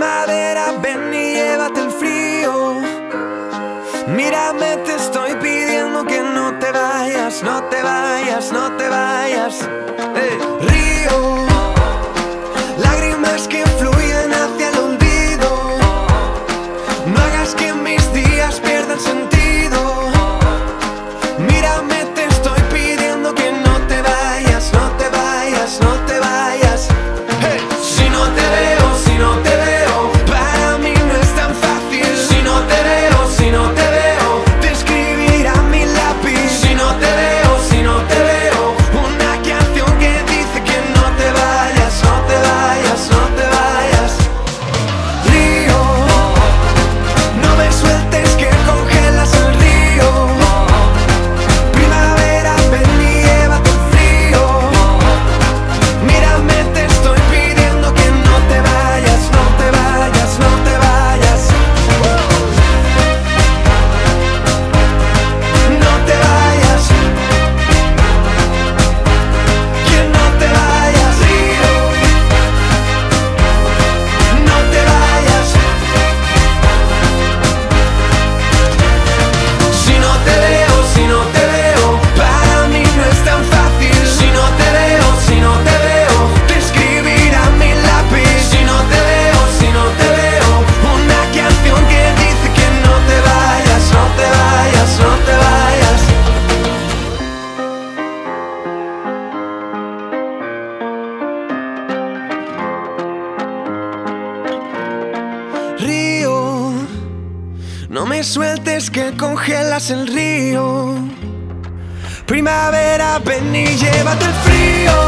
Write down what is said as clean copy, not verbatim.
Primavera, ven y llévate el frío. Mírame, te estoy pidiendo que no te vayas, no te vayas, no te vayas. Río, lágrimas que fluyen hacia el olvido. No hagas que mis días pierdan sentido. Mírame, te estoy pidiendo que no te vayas, no te vayas, no te vayas. Si no te veo, si no te veo, para mí no es tan fácil. Si no te veo, si no te veo, te escribirá mi lápiz. Si no te veo, si no te veo, una canción que dice que no te vayas, no te vayas, no te vayas. Río, no me sueltes que congelas el río. Primavera, ven y llévate el frío. Mírame, te estoy pidiendo que no te vayas, no te vayas, no te vayas. No te vayas, que no te vayas, río. No te vayas. Si no te veo, si no te veo, para mí no es tan fácil. Si no te veo, si no te veo, te escribirá mi lápiz. Si no te veo, si no te veo, una canción que dice que no te vayas, no te vayas, no te vayas. Río, no me sueltes que congelas el río. Primavera, ven y llévate el frío.